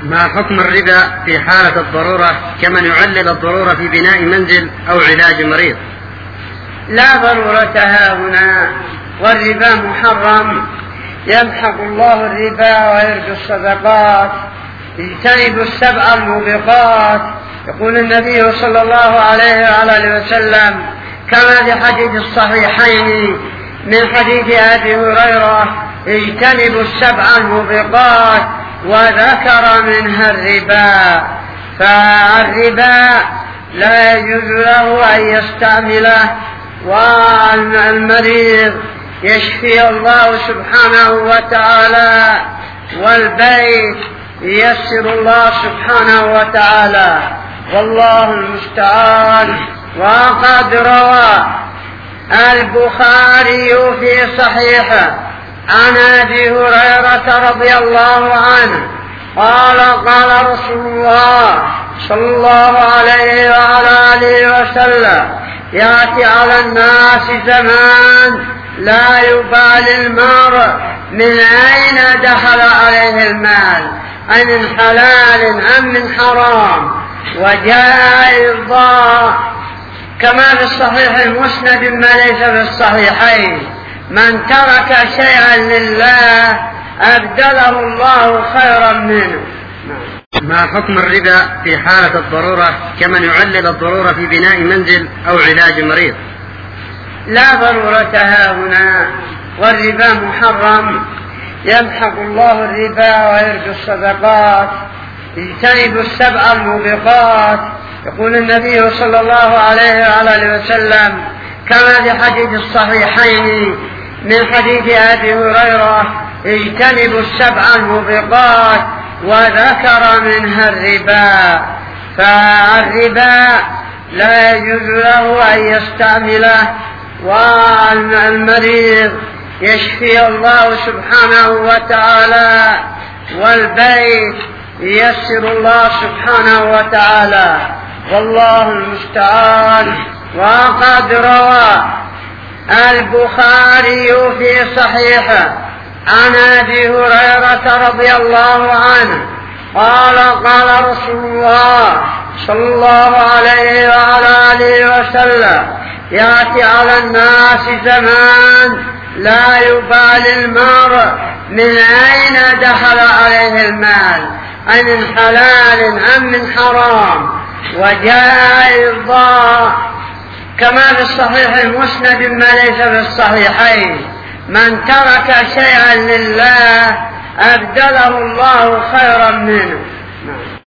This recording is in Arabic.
ما حكم الربا في حالة الضرورة كمن يعلل الضرورة في بناء منزل أو علاج مريض؟ لا ضرورة هنا، والربا محرم. يمحق الله الربا ويرجو الصدقات. اجتنبوا السبع الموبقات. يقول النبي صلى الله عليه وآله وسلم كما في حديث الصحيحين من حديث أبي هريرة: اجتنبوا السبع الموبقات، وذكر منها الربا. فالربا لا يجوز له أن يستعمله، والمريض يشفي الله سبحانه وتعالى، والبيت ييسر الله سبحانه وتعالى، والله المستعان. وقد روى البخاري في صحيحه عن أبي هريرة رضي الله عنه قال: قال رسول الله صلى الله عليه وعلى آله وسلم: يأتي على الناس زمان لا يبالي المرء من أين دخل عليه المال، أي من حلال أم من حرام. وجاء أيضا كما في الصحيح المسند ما ليس في الصحيحين: من ترك شيئا لله أبدله الله خيرا منه. ما حكم الربا في حالة الضرورة كمن يعلل الضرورة في بناء منزل أو علاج مريض؟ لا ضرورة هنا، والربا محرم. يمحق الله الربا ويرجو الصدقات. اجتنبوا السبع الموبقات. يقول النبي صلى الله عليه وآله وسلم كما في حديث الصحيحين من حديث أبي هريرة: اجتنبوا السبع الموبقات، وذكر منها الربا. فالربا لا يجوز له أن يستعمله، والمريض يشفي الله سبحانه وتعالى، والبيت ييسر الله سبحانه وتعالى، والله المستعان. وقد روى البخاري في صحيحه عن أبي هريرة رضي الله عنه قال: قال رسول الله صلى الله عليه وعلى آله وسلم: يأتي على الناس زمان لا يبالي المرء من أين دخل عليه المال، أي من حلال أم من حرام. وجاء أيضا كما في الصحيح المسند ما ليس في الصحيحين: من ترك شيئا لله أبدله الله خيرا منه.